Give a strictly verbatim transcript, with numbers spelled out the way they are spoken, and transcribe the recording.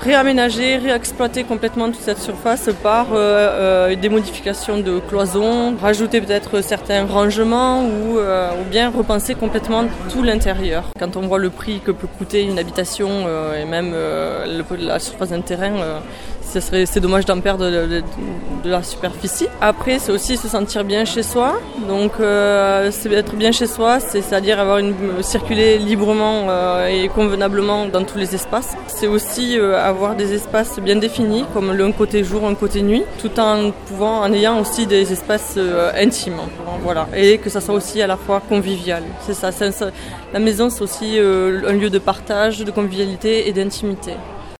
réaménager, réexploiter complètement toute cette surface par euh, euh, des modifications de cloisons, rajouter peut-être certains rangements ou, euh, ou bien repenser complètement tout l'intérieur. Quand on voit le prix que peut coûter une habitation euh, et même euh, le, la surface d'un terrain, euh, ce serait, c'est dommage d'en perdre de, de, de la superficie. Après, c'est aussi se sentir bien chez soi. Donc, euh, c'est être bien chez soi, c'est, c'est-à-dire avoir une, circuler librement euh, et convenablement dans tous les espaces. C'est aussi euh, avoir des espaces bien définis, comme le un côté jour, un côté nuit, tout en pouvant, en ayant aussi des espaces euh, intimes. Voilà, et que ça soit aussi à la fois convivial. C'est ça. C'est, ça la maison, c'est aussi euh, un lieu de partage, de convivialité et d'intimité.